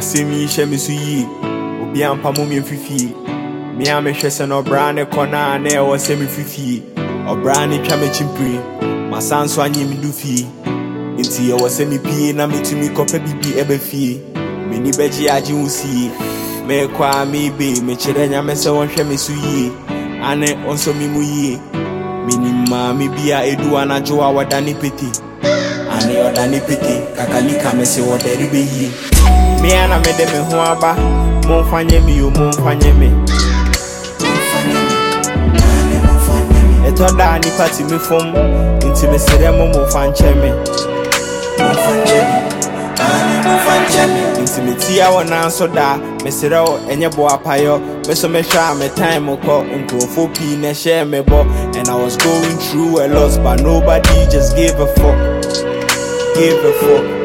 Asemi shemi suyi obi ampa mo me fifi me a me hwese no bra ne kona na e wo se me fifi obra ne twa me chimpiri masanso anyi me du fi nti e wo se me pie na metumi kopa bibi ebe fie me ni beji age wusi me kwa me be me kire nya me se won hwe me suyi ane onso mi muyi minima mi bia edu anajo a wadani peti ane odani peti kakalika me se woderi be yi me ana me de me ho aba mo fanye mi o mo fanye me etoda ni party me fom nti me sere mo fanche me intimity I want answer that me sere o enye bo apayo me so me hwa me time ko nkrofo pi na share me bo and I was going through a lot but nobody just gave a fuck